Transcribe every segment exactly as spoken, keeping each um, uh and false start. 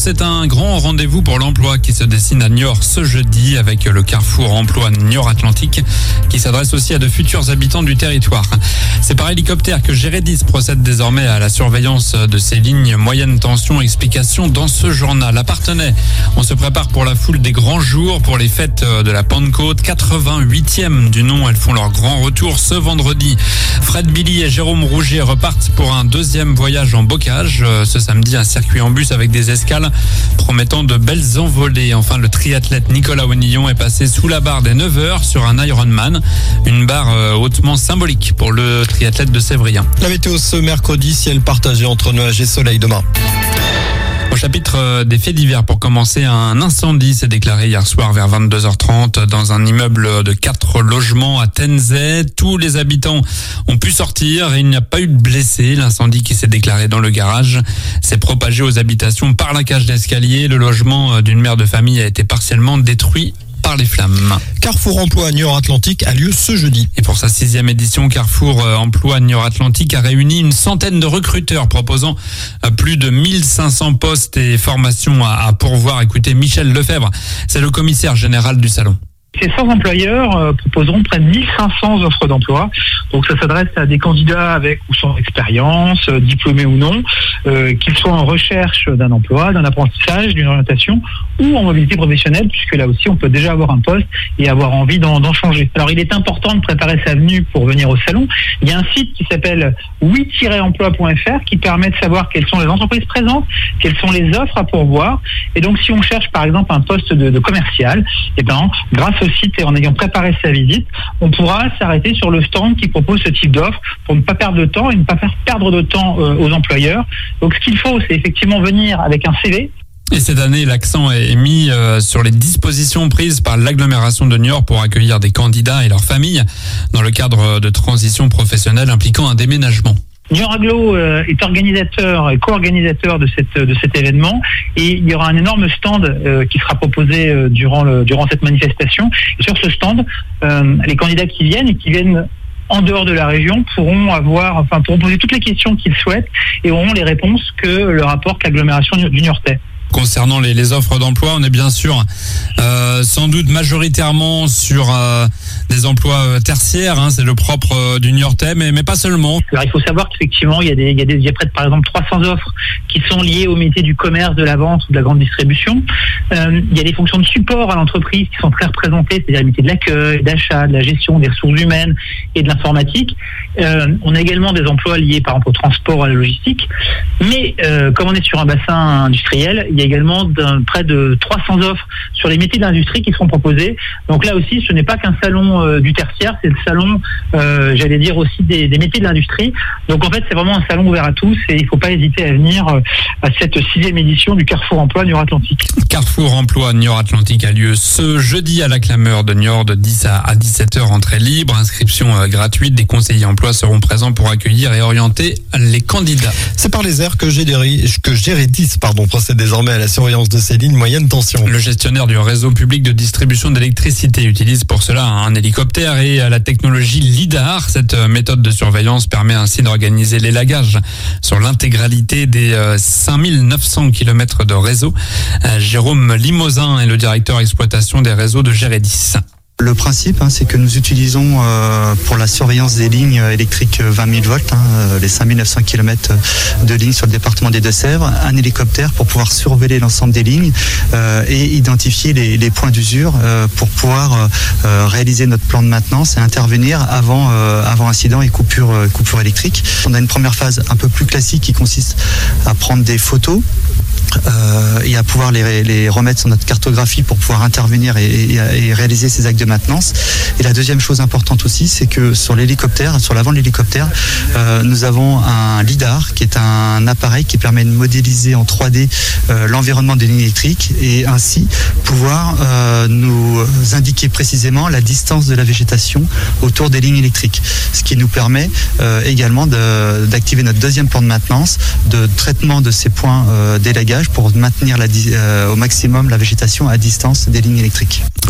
c'est un grand rendez-vous pour l'emploi qui se dessine à Niort ce jeudi avec le Carrefour Emploi Niort Atlantique qui s'adresse aussi à de futurs habitants du territoire. C'est par hélicoptère que Géredis procède désormais à la surveillance de ces lignes moyenne tension. Explication dans ce journal. À Parthenay, on se prépare pour la foule des grands jours pour les fêtes de la Pentecôte. quatre-vingt-huitième du nom, elles font leur grand retour ce vendredi. Fred Billy et Jérôme Rouget repartent pour un deuxième voyage en bocage. Ce samedi, un circuit en bus avec des escales promettant de belles envolées. Enfin, le triathlète Nicolas Onillon est passé sous la barre des neuf heures sur un Ironman. Une barre hautement symbolique pour le triathlète de Sévrien. La météo ce mercredi, ciel partagé entre nuages et soleil demain. Au chapitre des faits divers, pour commencer, un incendie s'est déclaré hier soir vers vingt-deux heures trente dans un immeuble de quatre logements à Tenzay. Tous les habitants ont pu sortir et il n'y a pas eu de blessés. L'incendie qui s'est déclaré dans le garage s'est propagé aux habitations par la cage d'escalier. Le logement d'une mère de famille a été partiellement détruit par les flammes. Carrefour Emploi Niort Atlantique a lieu ce jeudi. Et pour sa sixième édition, Carrefour Emploi Niort Atlantique a réuni une centaine de recruteurs proposant plus de mille cinq cents postes et formations à pourvoir. Écoutez, Michel Lefebvre, c'est le commissaire général du salon. Ces cent employeurs euh, proposeront près de mille cinq cents offres d'emploi. Donc ça s'adresse à des candidats avec ou sans expérience, euh, diplômés ou non, euh, qu'ils soient en recherche d'un emploi, d'un apprentissage, d'une orientation ou en mobilité professionnelle, puisque là aussi on peut déjà avoir un poste et avoir envie d'en, d'en changer. Alors il est important de préparer sa venue pour venir au salon. Il y a un site qui s'appelle oui tiret emploi point f r qui permet de savoir quelles sont les entreprises présentes, quelles sont les offres à pourvoir. Et donc si on cherche par exemple un poste de, de commercial, eh ben grâce au site et en ayant préparé sa visite, on pourra s'arrêter sur le stand qui propose ce type d'offre pour ne pas perdre de temps et ne pas faire perdre de temps euh, aux employeurs. Donc ce qu'il faut, c'est effectivement venir avec un C V. Et cette année, l'accent est mis euh, sur les dispositions prises par l'agglomération de Niort pour accueillir des candidats et leurs familles dans le cadre de transition professionnelle impliquant un déménagement. Niort Agglo est organisateur et co-organisateur de cette de cet événement et il y aura un énorme stand euh, qui sera proposé euh, durant le durant cette manifestation. Et sur ce stand, euh, les candidats qui viennent et qui viennent en dehors de la région pourront avoir, enfin pourront poser toutes les questions qu'ils souhaitent et auront les réponses que leur apporte l'agglomération du Niortais. Concernant les, les offres d'emploi, on est bien sûr euh, sans doute majoritairement sur euh, des emplois tertiaires, hein, c'est le propre euh, du Niortais, mais, mais pas seulement. Alors il faut savoir qu'effectivement il y a des, il y a des, il y a près de par exemple trois cents offres qui sont liées au métier du commerce, de la vente ou de la grande distribution. Euh, il y a des fonctions de support à l'entreprise qui sont très représentées, c'est-à-dire les métiers de l'accueil, d'achat, de la gestion, des ressources humaines et de l'informatique. Euh, on a également des emplois liés par exemple au transport, à la logistique. Mais euh, comme on est sur un bassin industriel, il y a également d'un, près de trois cents offres sur les métiers de l'industrie qui seront proposées. Donc là aussi, ce n'est pas qu'un salon euh, du tertiaire, c'est le salon, euh, j'allais dire aussi des, des métiers de l'industrie. Donc en fait, c'est vraiment un salon ouvert à tous et il ne faut pas hésiter à venir euh, à cette sixième édition du Carrefour Emploi Niort Atlantique. Carrefour Emploi Niort Atlantique a lieu ce jeudi à la Clameur de Niort de dix à dix-sept heures, entrée libre, inscription euh, gratuite. Des conseillers emploi seront présents pour accueillir et orienter les candidats. C'est par les airs que Géredis, que Géredis pardon, procède désormais à la surveillance de ces lignes moyenne tension. Le gestionnaire du réseau public de distribution d'électricité utilise pour cela un hélicoptère et la technologie lidar. Cette méthode de surveillance permet ainsi d'organiser l'élagage sur l'intégralité des cinq mille neuf cents kilomètres de réseau. Jérôme Limousin est le directeur exploitation des réseaux de Géredis. Le principe, hein, c'est que nous utilisons euh, pour la surveillance des lignes électriques vingt mille volts, hein, les cinq mille neuf cents kilomètres de lignes sur le département des Deux-Sèvres, un hélicoptère pour pouvoir surveiller l'ensemble des lignes euh, et identifier les, les points d'usure euh, pour pouvoir euh, réaliser notre plan de maintenance et intervenir avant, euh, avant incident et coupure, euh, coupure électrique. On a une première phase un peu plus classique qui consiste à prendre des photos Euh, et à pouvoir les, les remettre sur notre cartographie pour pouvoir intervenir et, et, et réaliser ces actes de maintenance. Et la deuxième chose importante aussi, c'est que sur l'hélicoptère, sur l'avant de l'hélicoptère, euh, nous avons un lidar qui est un appareil qui permet de modéliser en trois D euh, l'environnement des lignes électriques et ainsi pouvoir euh, nous indiquer précisément la distance de la végétation autour des lignes électriques. Ce qui nous permet euh, également de, d'activer notre deuxième plan de maintenance, de traitement de ces points euh, d'élagage pour maintenir la, euh, au maximum la végétation à distance des lignes électriques. Voilà.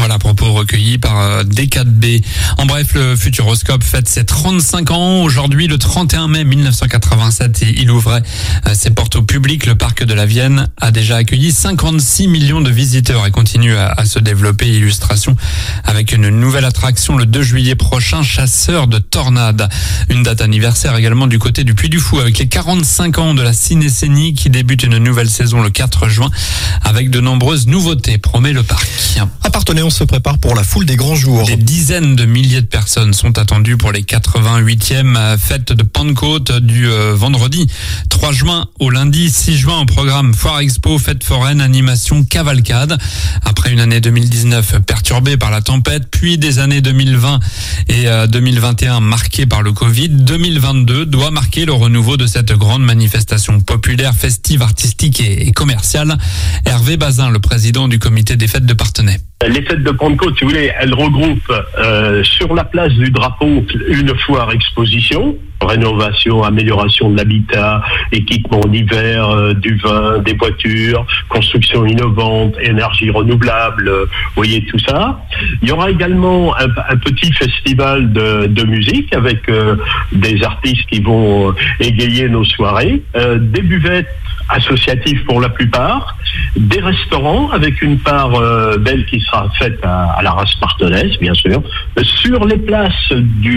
Voilà, propos recueillis par D quatre B. En bref, le Futuroscope fête ses trente-cinq ans. Aujourd'hui, le trente et un mai mille neuf cent quatre-vingt-sept, il ouvrait ses portes au public. Le parc de la Vienne a déjà accueilli cinquante-six millions de visiteurs et continue à, à se développer. Illustration avec une nouvelle attraction le deux juillet prochain, chasseur de tornades. Une date anniversaire également du côté du Puy du Fou avec les quarante-cinq ans de la Cinécénie qui débute une nouvelle saison le quatre juin avec de nombreuses nouveautés, promet le parc. À Parthenay, on se prépare pour la foule des grands jours. Des dizaines de milliers de personnes sont attendues pour les quatre-vingt-huitièmes fêtes de Pentecôte du euh, vendredi trois juin au lundi six juin. Au programme Foire Expo, fête foraine, animation, cavalcade. Après une année deux mille dix-neuf perturbée par la tempête, puis des années deux mille vingt et euh, deux mille vingt et un marquées par le Covid, deux mille vingt-deux doit marquer le renouveau de cette grande manifestation populaire, festive, artistique et, et commerciale. Hervé Bazin, le président du comité des fêtes de Parthenay. Les fêtes de Pentecôte, si vous voulez, elles regroupent euh, sur la place du drapeau une foire exposition, rénovation, amélioration de l'habitat, équipement d'hiver, euh, du vin, des voitures, construction innovante, énergie renouvelable, euh, vous voyez tout ça. Il y aura également un, un petit festival de, de musique avec euh, des artistes qui vont euh, égayer nos soirées, euh, des buvettes associatives pour la plupart, des restaurants avec une part euh, belle qui sera faite à, à la race partenaise, bien sûr. Sur les places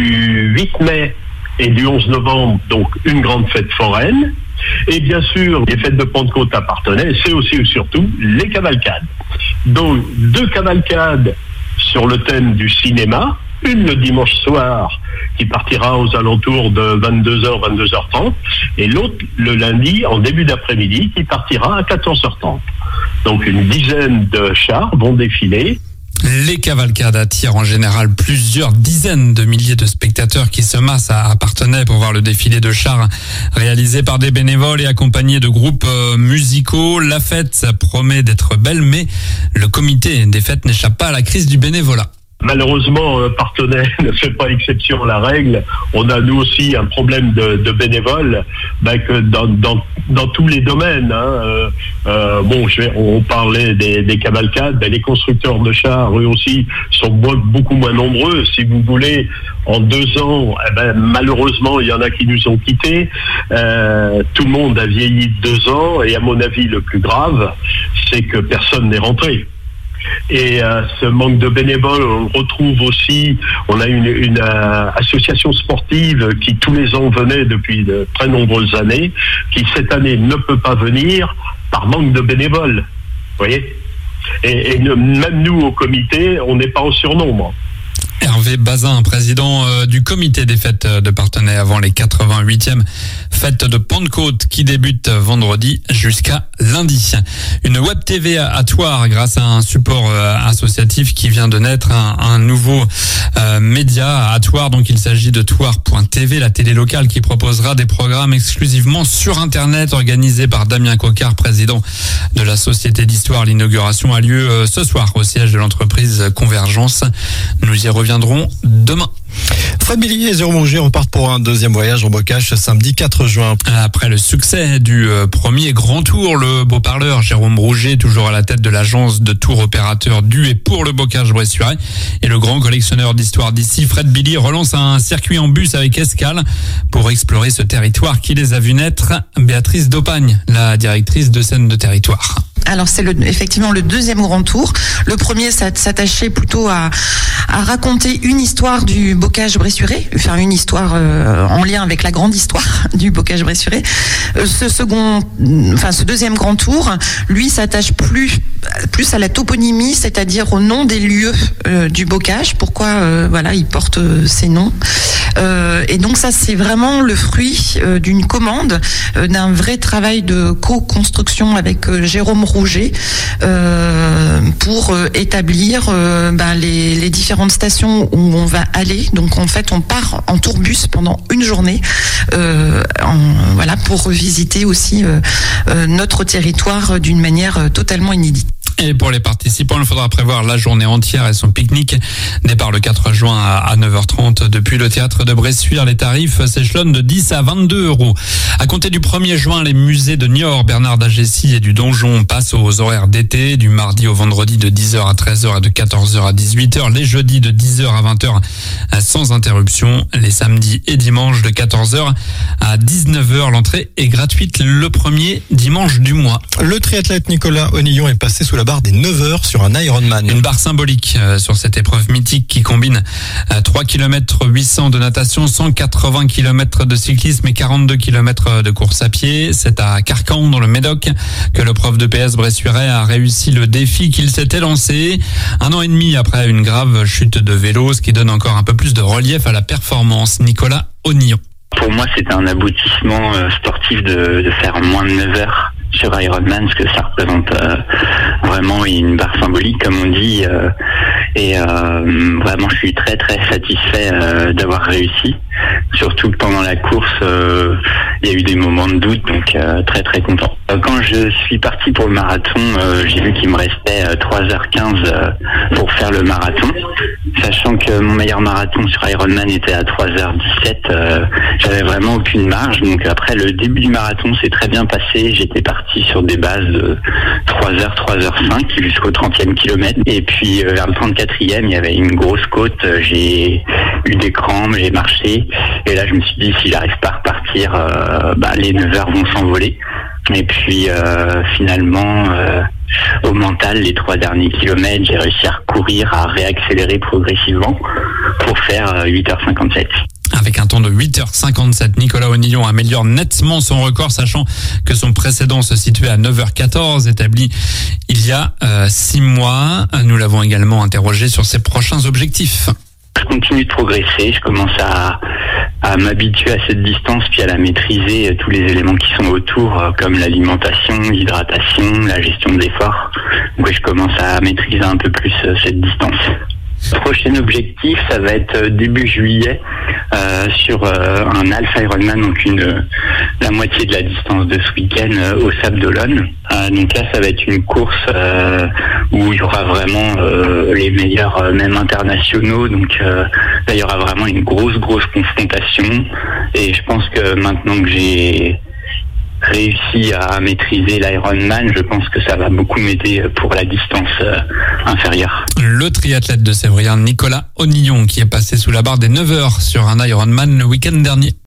du huit mai et du onze novembre, donc une grande fête foraine. Et bien sûr, les fêtes de Pentecôte à Parthenay, c'est aussi et surtout les cavalcades. Donc, deux cavalcades sur le thème du cinéma, une le dimanche soir qui partira aux alentours de vingt-deux heures, vingt-deux heures trente, et l'autre le lundi en début d'après-midi qui partira à quatorze heures trente. Donc une dizaine de chars vont défiler. Les cavalcades attirent en général plusieurs dizaines de milliers de spectateurs qui se massent à Parthenay pour voir le défilé de chars réalisé par des bénévoles et accompagnés de groupes musicaux. La fête, ça promet d'être belle, mais le comité des fêtes n'échappe pas à la crise du bénévolat. Malheureusement, euh, Parthenay ne fait pas exception à la règle. On a nous aussi un problème de, de bénévoles, ben, que dans, dans, dans tous les domaines. Hein, euh, euh, bon, je vais, on parlait des, des cavalcades, ben, les constructeurs de chars, eux aussi, sont beaucoup moins nombreux. Si vous voulez, en deux ans, eh ben, malheureusement, il y en a qui nous ont quittés. Euh, tout le monde a vieilli de deux ans, et à mon avis, le plus grave, c'est que personne n'est rentré. Et euh, ce manque de bénévoles, on le retrouve aussi. On a une, une euh, association sportive qui tous les ans venait depuis de très nombreuses années, qui cette année ne peut pas venir par manque de bénévoles. Vous voyez ? Et, et ne, même nous au comité, on n'est pas au surnombre. Hervé Bazin, président euh, du comité des fêtes de Parthenay avant les quatre-vingt-huitièmes fêtes de Pentecôte qui débutent vendredi jusqu'à lundi. Une web T V à Thouars grâce à un support euh, associatif qui vient de naître, un, un nouveau euh, média à Thouars. Donc il s'agit de Thouars point T V, la télé locale qui proposera des programmes exclusivement sur Internet organisés par Damien Coquard, président de la Société d'Histoire. L'inauguration a lieu euh, ce soir au siège de l'entreprise Convergence. Nous y reviendrons demain. Fred Billy et Jérôme Rouget repartent pour un deuxième voyage en bocage samedi quatre juin. Après le succès du premier grand tour, le beau parleur Jérôme Rouget, toujours à la tête de l'agence de tour opérateur du et pour le bocage bressurais, et le grand collectionneur d'histoire d'ici, Fred Billy, relance un circuit en bus avec escale pour explorer ce territoire qui les a vus naître. Béatrice Dopagne, la directrice de scène de territoire. Alors c'est le, effectivement le deuxième grand tour. Le premier s'attachait plutôt à, à raconter une histoire du bocage bressurais, faire une histoire euh, en lien avec la grande histoire du bocage bressurais. Euh, ce second, enfin ce deuxième grand tour, lui s'attache plus plus à la toponymie, c'est-à-dire au nom des lieux euh, du bocage. Pourquoi euh, voilà ils portent euh, ces noms. Euh, et donc ça c'est vraiment le fruit euh, d'une commande, euh, d'un vrai travail de co-construction avec euh, Jérôme Rouget euh, pour euh, établir euh, ben, les, les différentes stations où on va aller. Donc en fait on part en tourbus pendant une journée euh, en, voilà, pour revisiter aussi euh, euh, notre territoire d'une manière totalement inédite. Et pour les participants, il faudra prévoir la journée entière et son pique-nique. Départ le quatre juin à neuf heures trente depuis le théâtre de Bressuire. Les tarifs s'échelonnent de dix à vingt-deux euros. À compter du premier juin, les musées de Niort, Bernard d'Agessis et du Donjon passent aux horaires d'été, du mardi au vendredi de dix heures à treize heures et de quatorze heures à dix-huit heures. Les jeudis de dix heures à vingt heures sans interruption. Les samedis et dimanches de quatorze heures à dix-neuf heures. L'entrée est gratuite le premier dimanche du mois. Le triathlète Nicolas Onillon est passé sous la barre des neuf heures sur un Ironman. Une barre symbolique euh, sur cette épreuve mythique qui combine euh, trois kilomètres huit cents de natation, cent quatre-vingts kilomètres de cyclisme et quarante-deux kilomètres de course à pied. C'est à Carcan, dans le Médoc, que le prof de P S bressuirais a réussi le défi qu'il s'était lancé. Un an et demi après une grave chute de vélo, ce qui donne encore un peu plus de relief à la performance. Nicolas Onillon. Pour moi, c'était un aboutissement euh, sportif de, de faire moins de neuf heures sur Ironman, parce que ça représente euh, vraiment une barre symbolique, comme on dit, euh, et euh, vraiment je suis très très satisfait euh, d'avoir réussi, surtout que pendant la course euh, il y a eu des moments de doute, donc euh, très très content. Quand je suis parti pour le marathon, euh, j'ai vu qu'il me restait euh, trois heures quinze euh, pour faire le marathon, sachant que mon meilleur marathon sur Ironman était à trois heures dix-sept, euh, j'avais vraiment aucune marge, donc après le début du marathon s'est très bien passé, j'étais parti sur des bases de trois heures, trois heures cinq jusqu'au trentième kilomètre, et puis euh, vers le trente-quatrième il y avait une grosse côte, j'ai eu des crampes, j'ai marché, et là je me suis dit si j'arrive pas à repartir, euh, bah, les neuf heures vont s'envoler. Et puis euh, finalement, euh, au mental, les trois derniers kilomètres, j'ai réussi à recourir, à réaccélérer progressivement pour faire euh, huit heures cinquante-sept. Avec un temps de huit heures cinquante-sept, Nicolas Onillon améliore nettement son record, sachant que son précédent se situait à neuf heures quatorze, établi il y a euh, six mois. Nous l'avons également interrogé sur ses prochains objectifs. Je continue de progresser, je commence à, à m'habituer à cette distance, puis à la maîtriser, tous les éléments qui sont autour, comme l'alimentation, l'hydratation, la gestion de l'effort. Donc je commence à maîtriser un peu plus cette distance. Prochain objectif, ça va être début juillet euh, sur euh, un Alpha Ironman, donc une euh, la moitié de la distance de ce week-end euh, au Sable d'Olonne. Euh, donc là, ça va être une course euh, où il y aura vraiment euh, les meilleurs, euh, même internationaux. Donc euh, là, il y aura vraiment une grosse, grosse confrontation. Et je pense que maintenant que j'ai réussi à maîtriser l'Ironman, je pense que ça va beaucoup m'aider pour la distance euh, inférieure. Le triathlète de Sévrien, Nicolas Onillon, qui est passé sous la barre des neuf heures sur un Ironman le week-end dernier.